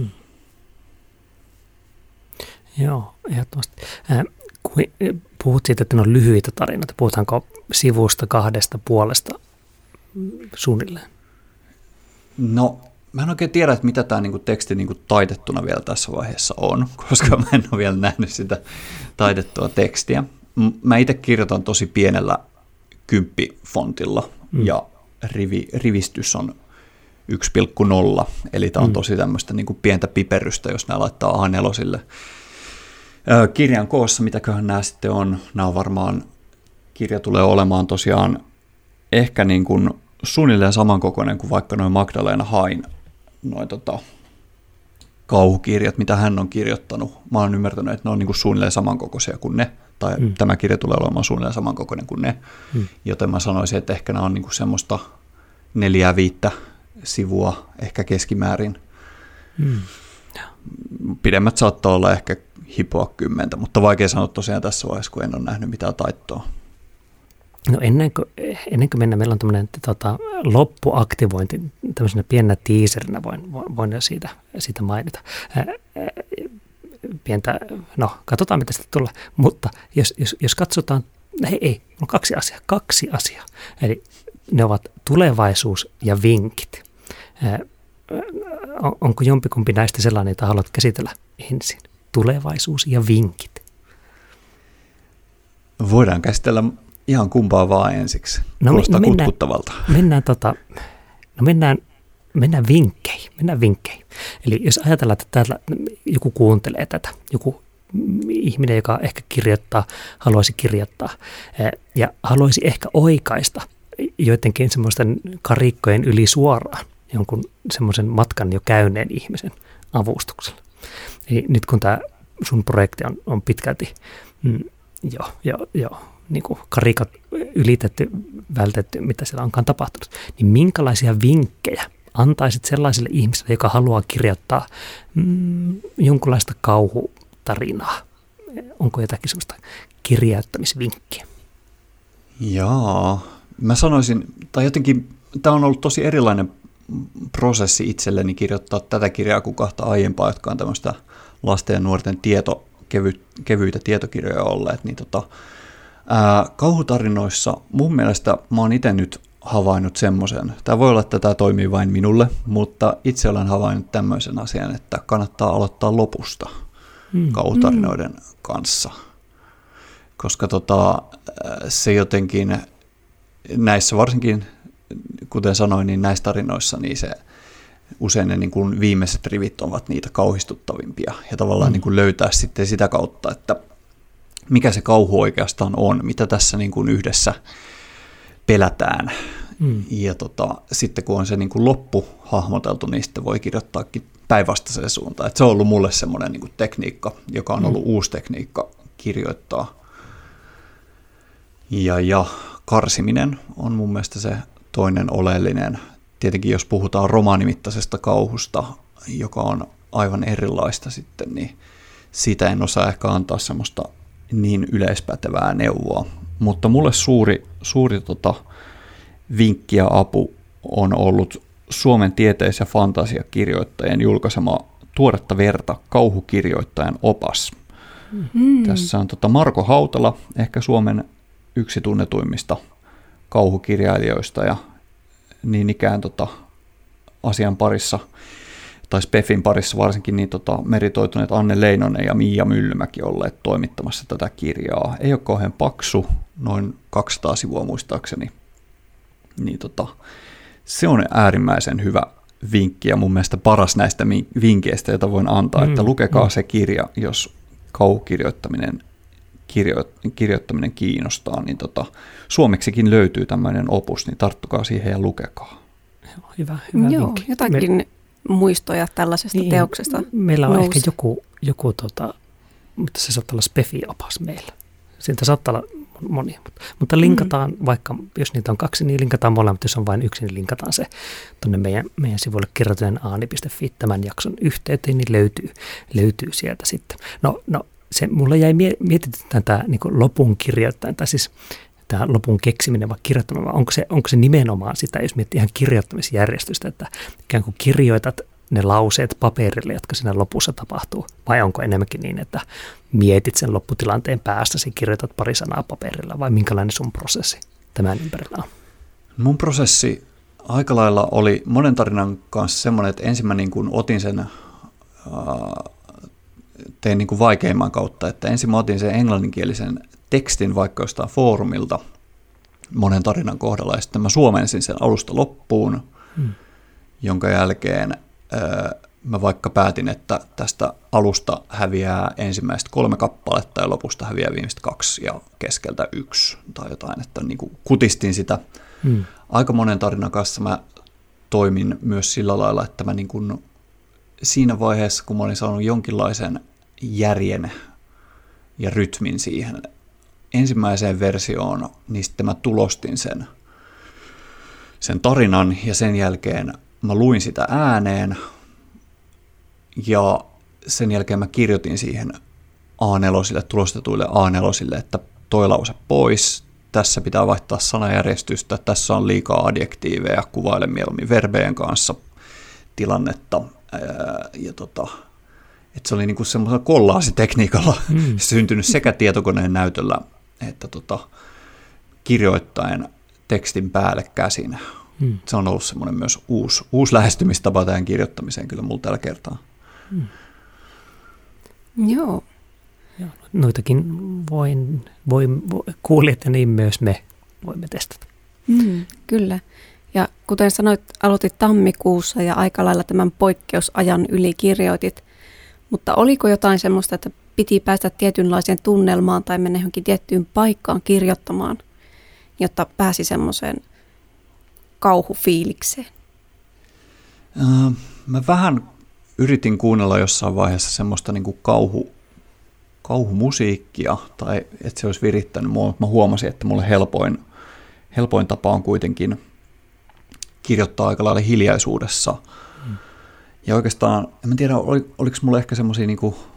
Joo, ehdottomasti. Kun puhut siitä, että ne on lyhyitä tarinoita, puhutaanko sivusta 2,5 suunnilleen? No, mä en oikein tiedä, että mitä tämä niinku teksti niinku taitettuna vielä tässä vaiheessa on, koska mä en ole vielä nähnyt sitä taitettua tekstiä. mä itse kirjoitan tosi pienellä 10-fontilla ja rivistys on 1,0, eli tämä on tosi tämmöistä niin kuin pientä piperrystä, jos nämä laittaa A4. Kirjan koossa, mitäköhän nämä sitten on, nämä on varmaan, kirja tulee olemaan tosiaan ehkä niin kuin suunnilleen samankokoinen kuin vaikka noin Magdalena Hain noin kauhukirjat, mitä hän on kirjoittanut. Mä oon ymmärtänyt, että ne on niin kuin suunnilleen samankokoisia kuin ne, tai tämä kirja tulee olemaan suunnilleen samankokoinen kuin ne, joten mä sanoisin, että ehkä nämä on niin kuin semmoista 4-5 sivua, ehkä keskimäärin. Pidemmät saattaa olla ehkä hipoa 10, mutta vaikea sanoa tosiaan tässä vaiheessa, kun en ole nähnyt mitään taittoa. No ennen kuin mennään, meillä on tämmöinen loppuaktivointi, tämmöisenä pienenä teaserinä voin jo siitä mainita. Pientä, no katsotaan mitä sitä tulee, mutta jos katsotaan, on kaksi asiaa, eli ne ovat tulevaisuus ja vinkit. Onko jompikumpi näistä sellainen, jota haluat käsitellä ensin? Tulevaisuus ja vinkit. Voidaan käsitellä ihan kumpaa vaan ensiksi. Kuulostaa kutkuttavalta. Mennään vinkkeihin. Eli jos ajatellaan, että täällä joku kuuntelee tätä, joku ihminen, joka ehkä haluaisi kirjoittaa ja haluaisi ehkä oikaista joidenkin semmoisten karikkojen yli suoraan jonkun semmoisen matkan jo käyneen ihmisen avustuksella. Eli nyt kun tämä sun projekti on pitkälti jo niin kuin karikat ylitetty, vältetty, mitä siellä onkaan tapahtunut, niin minkälaisia vinkkejä antaisit sellaiselle ihmiselle, joka haluaa kirjoittaa jonkunlaista kauhutarinaa? Onko jotakin sellaista kirjauttamisvinkkiä? Jaa, mä sanoisin, tai jotenkin tämä on ollut tosi erilainen prosessi itselleni kirjoittaa tätä kirjaa kuin kahta aiempaa, jotka on tämmöistä lasten ja nuorten kevyitä tietokirjoja olleet, niin kauhutarinoissa mun mielestä mä oon itse nyt havainnut semmoisen, tämä voi olla, että tämä toimii vain minulle, mutta itse olen havainnut tämmöisen asian, että kannattaa aloittaa lopusta kauhutarinoiden kanssa, koska se jotenkin näissä varsinkin, kuten sanoin, niin näissä tarinoissa niin se usein ne niin kuin viimeiset rivit ovat niitä kauhistuttavimpia ja tavallaan niin kuin löytää sitten sitä kautta, että mikä se kauhu oikeastaan on, mitä tässä niin kuin yhdessä pelätään. Ja sitten kun on se niin kuin loppu hahmoteltu, niin sitten voi kirjoittaakin päinvastaiseen suuntaan. Et se on ollut mulle semmoinen niin kuin tekniikka, joka on ollut uusi tekniikka kirjoittaa. Ja karsiminen on mun mielestä se toinen oleellinen. Tietenkin jos puhutaan romaanimittaisesta kauhusta, joka on aivan erilaista sitten, niin siitä en osaa ehkä antaa semmoista niin yleispätevää neuvoa. Mutta mulle suuri vinkki ja apu on ollut Suomen tieteis- ja fantasiakirjoittajien julkaisema Tuoretta verta kauhukirjoittajan opas. Tässä on Marko Hautala, ehkä Suomen yksi tunnetuimmista kauhukirjailijoista ja niin ikään asian parissa tai Spefin parissa varsinkin niin meritoituneet Anne Leinonen ja Miia Myllymäki olleet toimittamassa tätä kirjaa. Ei ole kauhean paksu, noin 200 sivua muistaakseni. Niin se on äärimmäisen hyvä vinkki ja mun mielestä paras näistä vinkkeistä, joita voin antaa, että lukekaa se kirja, jos kauhukirjoittaminen kiinnostaa, niin suomeksikin löytyy tämmöinen opus, niin tarttukaa siihen ja lukekaa. Hyvä Joo, vinkki. jotakin muistoja tällaisesta teoksesta meillä on nousi. ehkä joku mutta se saattaa olla Spefi-opas meillä. Siltä saattaa olla monia, mutta linkataan vaikka, jos niitä on 2, niin linkataan molemmat, jos on vain 1, niin linkataan se tuonne meidän sivuille kirjoitunenaani.fi tämän jakson yhteyteen, niin löytyy sieltä sitten. No se mulle jäi mietityttämään tämä niin lopun kirjoittaminen, tai siis tämä lopun keksiminen vai kirjoittaminen, vai onko se nimenomaan sitä, jos miettii ihan kirjoittamisjärjestystä, että ikään kuin kirjoitat ne lauseet paperille, jotka siinä lopussa tapahtuu, vai onko enemmänkin niin, että mietit sen lopputilanteen päästäsi, kirjoitat pari sanaa paperilla, vai minkälainen sun prosessi tämän ympärillä on? Mun prosessi aika lailla oli monen tarinan kanssa semmoinen, että ensin mä niin kuin otin sen, tein niin kuin vaikeimman kautta, että ensin mä otin sen englanninkielisen tekstin vaikka jostain foorumilta monen tarinan kohdalla, ja sitten mä suomensin sen alusta loppuun, jonka jälkeen mä vaikka päätin, että tästä alusta häviää ensimmäiset 3 kappaletta ja lopusta häviää viimeiset 2 ja keskeltä 1 tai jotain, että niin kuin kutistin sitä. Aika monen tarinan kanssa mä toimin myös sillä lailla, että mä niin kuin siinä vaiheessa, kun mä olin saanut jonkinlaisen järjen ja rytmin siihen ensimmäiseen versioon, niin sitten mä tulostin sen tarinan ja sen jälkeen mä luin sitä ääneen ja sen jälkeen mä kirjoitin siihen A4, tulostetuille A4, että toi lause pois, tässä pitää vaihtaa sanajärjestystä, tässä on liikaa adjektiiveja, kuvaile mieluummin verbejen kanssa tilannetta. Ja että se oli niinku semmoisella kollaasitekniikalla syntynyt sekä tietokoneen näytöllä että kirjoittaen tekstin päälle käsin. Se on ollut semmoinen myös uusi lähestymistapa tähän kirjoittamiseen kyllä mulla tällä kertaa. Joo. Noitakin kuulijat ja niin myös me voimme testata. Kyllä. Ja kuten sanoit, aloitit tammikuussa ja aika lailla tämän poikkeusajan yli kirjoitit. Mutta oliko jotain semmoista, että piti päästä tietynlaiseen tunnelmaan tai mennä johonkin tiettyyn paikkaan kirjoittamaan, jotta pääsi semmoiseen kauhufiilikseen? Mä vähän yritin kuunnella jossain vaiheessa semmoista niin kuin kauhumusiikkia, tai että se olisi virittänyt mua. Mä huomasin, että mulle helpoin tapa on kuitenkin kirjoittaa aika lailla hiljaisuudessa. Ja oikeastaan, en tiedä, oliko mulla ehkä semmoisia, niin kuin,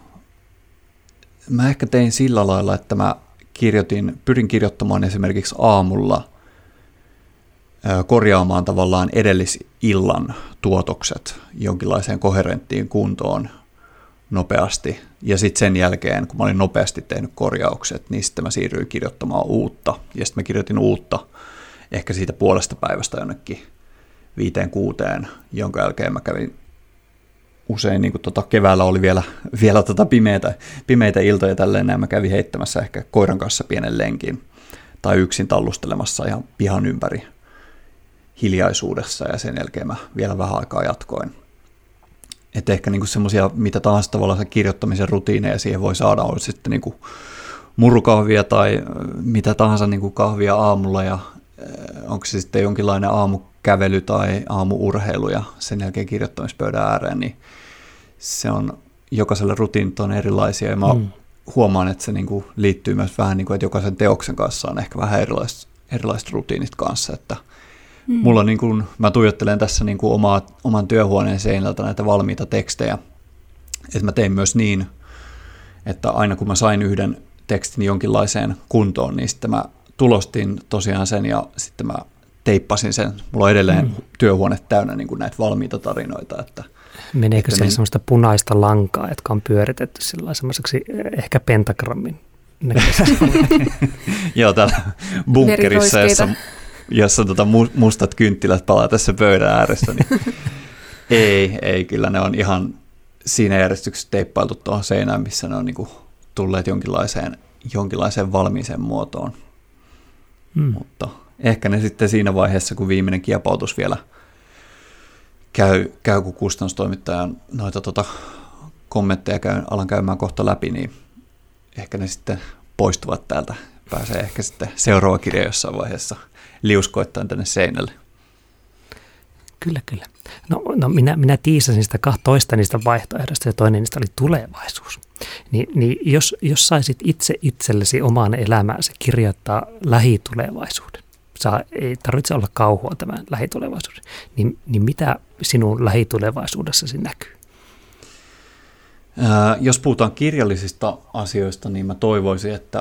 mä ehkä tein sillä lailla, että mä pyrin kirjoittamaan esimerkiksi aamulla korjaamaan tavallaan edellisillan tuotokset jonkinlaiseen koherenttiin kuntoon nopeasti. Ja sitten sen jälkeen, kun mä olin nopeasti tehnyt korjaukset, niin sitten mä siirryin kirjoittamaan uutta. Ja sitten mä kirjoitin uutta ehkä siitä puolesta päivästä jonnekin 5-6, jonka jälkeen mä kävin usein, niin kuin keväällä oli vielä pimeitä iltoja tälleen, ja mä kävin heittämässä ehkä koiran kanssa pienen lenkin tai yksin tallustelemassa ihan pihan ympäri hiljaisuudessa, ja sen jälkeen mä vielä vähän aikaa jatkoin. Että ehkä niin semmoisia, mitä tahansa tavallaan kirjoittamisen rutiineja siihen voi saada, on sitten niin kuin murukahvia tai mitä tahansa niin kuin kahvia aamulla, ja onko se sitten jonkinlainen aamukävely tai aamuurheilu ja sen jälkeen kirjoittamispöydän ääreen, niin se on, jokaiselle rutiinit on erilaisia, ja mä huomaan, että se niin kuin liittyy myös vähän niin kuin, että jokaisen teoksen kanssa on ehkä vähän erilaiset rutiinit kanssa, että mulla niin kuin, mä tuijottelen tässä niin kuin oman työhuoneen seinältä näitä valmiita tekstejä, että mä tein myös niin, että aina kun mä sain yhden tekstin jonkinlaiseen kuntoon, niin sitten mä tulostin tosiaan sen ja sitten mä teippasin sen. Mulla on edelleen työhuone täynnä niin kuin näitä valmiita tarinoita. Meneekö siellä semmoista punaista lankaa, jotka on pyöritetty semmoiseksi ehkä pentagrammin näköisesti? Joo, täällä bunkkerissa, jossa mustat kynttilät palaa tässä pöydän ääressä. Niin ei, kyllä ne on ihan siinä järjestyksessä teippailtu tuohon seinään, missä ne on niin kuin tulleet jonkinlaiseen valmiiseen muotoon. Mutta ehkä ne sitten siinä vaiheessa, kun viimeinen kiepautus vielä käy kun kustannustoimittajan noita kommentteja alan käymään kohta läpi, niin ehkä ne sitten poistuvat täältä. Pääsee ehkä sitten seuraava kirja jossain vaiheessa liuskoittain tänne seinälle. Kyllä. No minä tiisasin sitä toista niistä vaihtoehdoista ja toinen niistä oli tulevaisuus. Niin jos saisit itse itsellesi omaan elämääsi kirjoittaa lähitulevaisuuden, ei tarvitse olla kauhua tämän lähitulevaisuuden, niin mitä sinun lähitulevaisuudessasi näkyy? Jos puhutaan kirjallisista asioista, niin mä toivoisin, että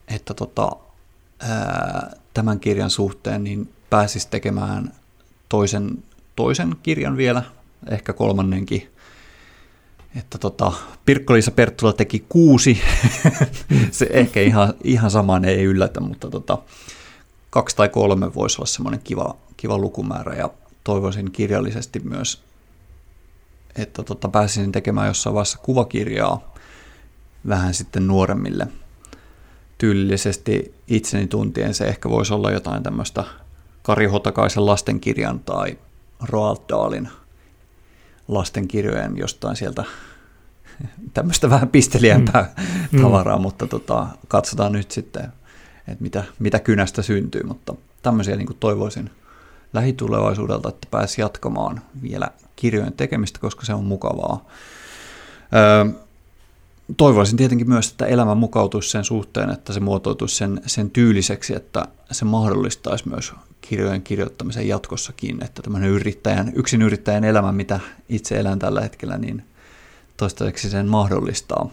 tämän kirjan suhteen niin pääsisi tekemään toisen kirjan vielä, ehkä kolmannenkin. Että Pirkko-Liisa Perttula teki 6, se ehkä ihan samaan ei yllätä, mutta 2 tai 3 voisi olla semmoinen kiva lukumäärä, ja toivoisin kirjallisesti myös, että pääsisin tekemään jossain vaiheessa kuvakirjaa vähän sitten nuoremmille tyylillisesti itseni tuntien se ehkä voisi olla jotain tämmöistä Kari Hotakaisen lastenkirjan tai Roald Dahlin lastenkirjojen jostain sieltä tämmöistä vähän pisteliämpää tavaraa, mutta katsotaan nyt sitten, että mitä kynästä syntyy, mutta tämmöisiä niin kuin toivoisin lähitulevaisuudelta, että pääsi jatkamaan vielä kirjojen tekemistä, koska se on mukavaa. Toivoisin tietenkin myös, että elämä mukautuisi sen suhteen, että se muotoituisi sen tyyliseksi, että se mahdollistaisi myös kirjojen kirjoittamisen jatkossakin, että tämmöinen yksinyrittäjän elämä, mitä itse elän tällä hetkellä, niin toistaiseksi sen mahdollistaa.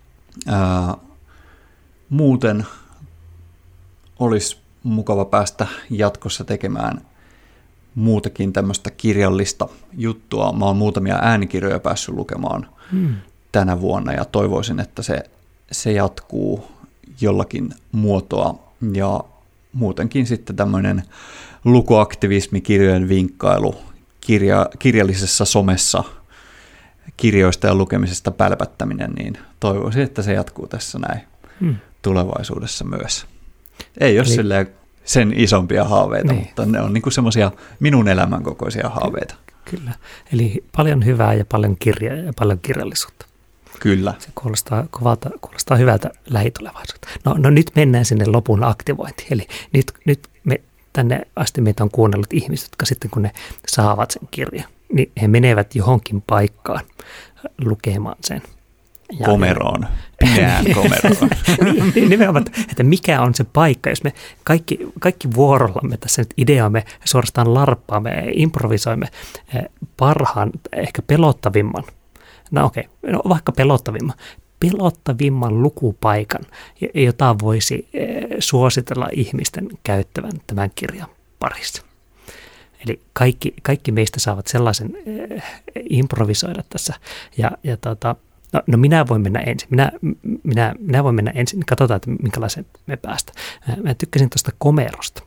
Muuten olisi mukava päästä jatkossa tekemään muutakin tämmöistä kirjallista juttua. Mä oon muutamia äänikirjoja päässyt lukemaan tänä vuonna ja toivoisin, että se jatkuu jollakin muotoa ja muutenkin sitten tämmöinen lukuaktivismi, kirjojen vinkkailu, kirjallisessa somessa kirjoista ja lukemisesta pälpättäminen, niin toivoisin, että se jatkuu tässä näin tulevaisuudessa myös. Ei ole silleen sen isompia haaveita, mutta ne on niinku semmoisia minun elämän kokoisia haaveita. Kyllä, eli paljon hyvää ja paljon kirjaa ja paljon kirjallisuutta. Kyllä. Se kuulostaa hyvältä lähitulevaisuutta. No nyt mennään sinne lopun aktivointiin. Eli nyt me tänne asti meitä on kuunnellut ihmiset, jotka sitten kun ne saavat sen kirjan, niin he menevät johonkin paikkaan lukemaan sen. Komeroon, pimeään komeroon. Nimenomaan, että mikä on se paikka, jos me kaikki vuorollamme tässä nyt ideaamme, suorastaan larppaamme ja improvisoimme parhaan, ehkä pelottavimman, vaikka pelottavimman lukupaikan, jota voisi suositella ihmisten käyttävän tämän kirjan parissa. Eli kaikki meistä saavat sellaisen improvisoida tässä. No minä voin mennä ensin. Minä voin mennä ensin. Katsotaan, että minkälaisen me päästään. Mä tykkäsin tuosta komerosta.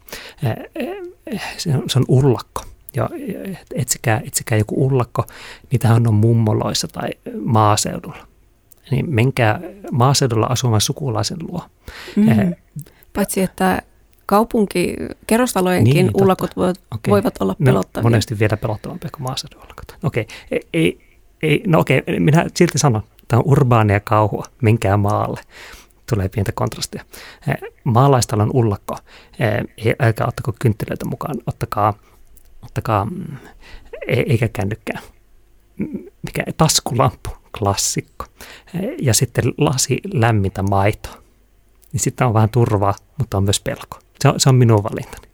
Se on ullakko. Ja etsikää joku ullakko. Niitähän on mummoloissa tai maaseudulla. Niin menkää maaseudulla asuvan sukulaisen luo. Paitsi, että kerrostalojenkin ullakot voivat olla pelottavia. Monesti vielä pelottavampia kuin maaseudun ullakot. Minä silti sanon, että on urbaania kauhua, menkää maalle. Tulee pientä kontrastia. Maalaistalon ullakko, älkää ottako kynttilöitä mukaan, ottakaa eikä kännykkää. Taskulamppu, klassikko. Ja sitten lasi lämmintä maitoa. Niin sitten on vähän turvaa, mutta on myös pelko. Se on minun valintani.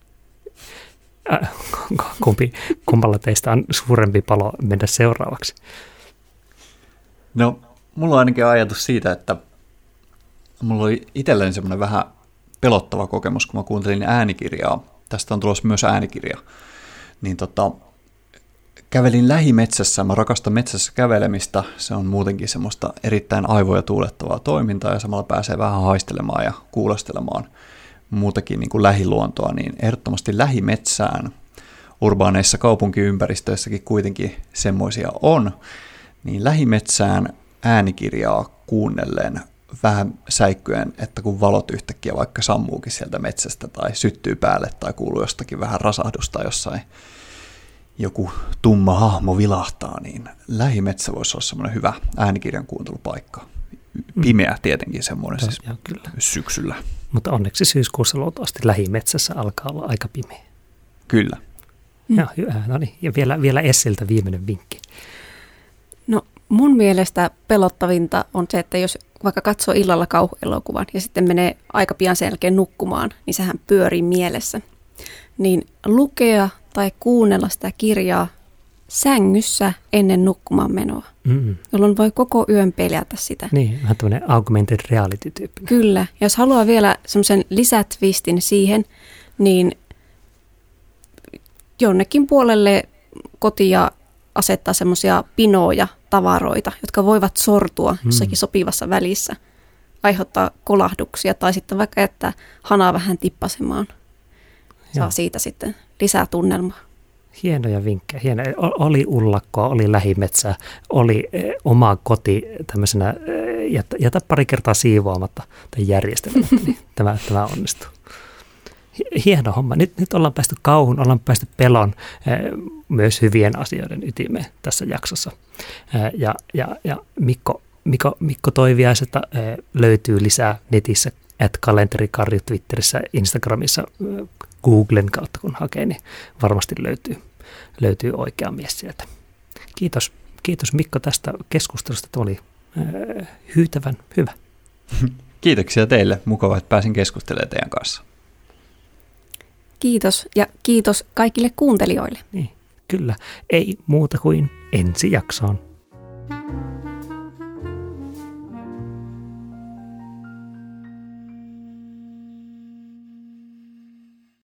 Kummalla teistä on suurempi palo mennä seuraavaksi? No, mulla on ainakin ajatus siitä, että mulla oli itselleni semmoinen vähän pelottava kokemus, kun mä kuuntelin äänikirjaa. Tästä on tulossa myös äänikirja. Niin kävelin lähimetsässä, mä rakastan metsässä kävelemistä. Se on muutenkin semmoista erittäin aivoja tuulettavaa toimintaa ja samalla pääsee vähän haistelemaan ja kuulostelemaan muutakin niin kuin lähiluontoa, niin ehdottomasti lähimetsään, urbaaneissa kaupunkiympäristöissäkin kuitenkin semmoisia on, niin lähimetsään äänikirjaa kuunnellen vähän säikkyen, että kun valot yhtäkkiä vaikka sammuukin sieltä metsästä tai syttyy päälle tai kuuluu jostakin vähän rasahdusta jossain, joku tumma hahmo vilahtaa, niin lähimetsä voisi olla semmoinen hyvä äänikirjan kuuntelupaikka. Pimeä tietenkin semmoinen siis kyllä. Syksyllä. Mutta onneksi syyskuussa luultavasti lähimetsässä alkaa olla aika pimeä. Kyllä. Joo, hyvä. No niin. Ja vielä Essiltä viimeinen vinkki. No mun mielestä pelottavinta on se, että jos vaikka katsoo illalla kauhuelokuvan ja sitten menee aika pian sen jälkeen nukkumaan, niin sehän pyörii mielessä. Niin lukea tai kuunnella sitä kirjaa sängyssä ennen nukkumaan menoa, jolloin voi koko yön pelätä sitä. Niin, vähän tämmöinen augmented reality-tyyppinen. Kyllä. Jos haluaa vielä semmoisen lisätwistin siihen, niin jonnekin puolelle kotia asettaa semmoisia pinoja, tavaroita, jotka voivat sortua jossakin sopivassa välissä, aiheuttaa kolahduksia tai sitten vaikka jättää hanaa vähän tippasemaan. Saa siitä sitten lisää tunnelmaa. Hienoja vinkkejä. Hienoja. Oli ullakkoa, oli lähimetsää, oli oma koti tämmöisenä jätä pari kertaa siivoamatta tai järjestelmättä, niin tämä onnistuu. Hieno homma. Nyt ollaan päästy kauhun, ollaan päästy pelon, myös hyvien asioiden ytimeen tässä jaksossa. Ja Mikko Toiviaisesta löytyy lisää netissä, @kalenterikarju Twitterissä, Instagramissa, Googlen kautta kun hakee, niin varmasti löytyy oikea mies sieltä. Kiitos Mikko tästä keskustelusta, tuo oli hyytävän hyvä. Kiitoksia teille, mukava, että pääsin keskustelemaan teidän kanssa. Kiitos ja kiitos kaikille kuuntelijoille. Niin, kyllä, ei muuta kuin ensi jaksoon.